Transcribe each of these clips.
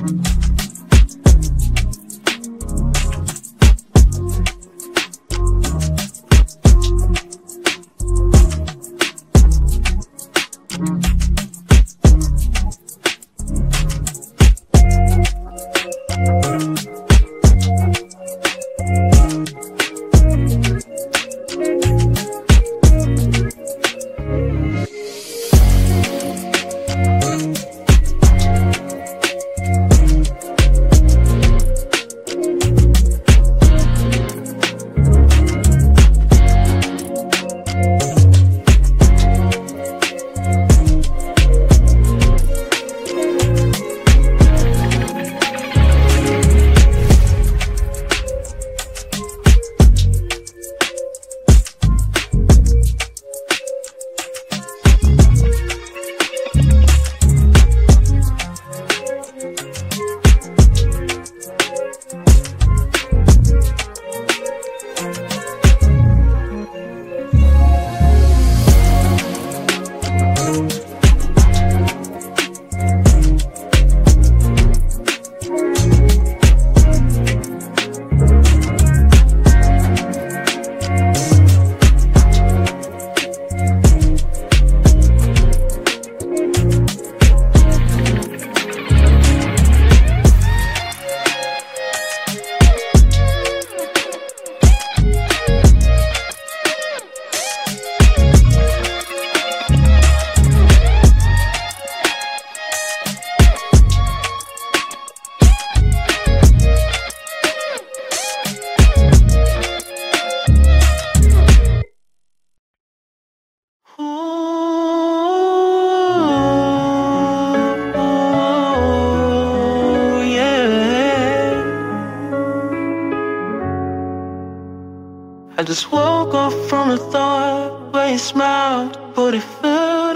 I just woke up from a thought where you smiled, but it felt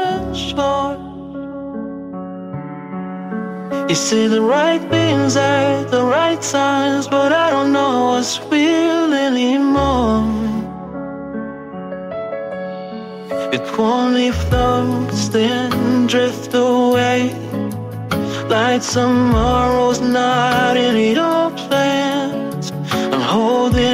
short. You say the right things at the right times, but I don't know what's real anymore. It won't leave floats, then drift away, like tomorrow's not in your plans. I'm holding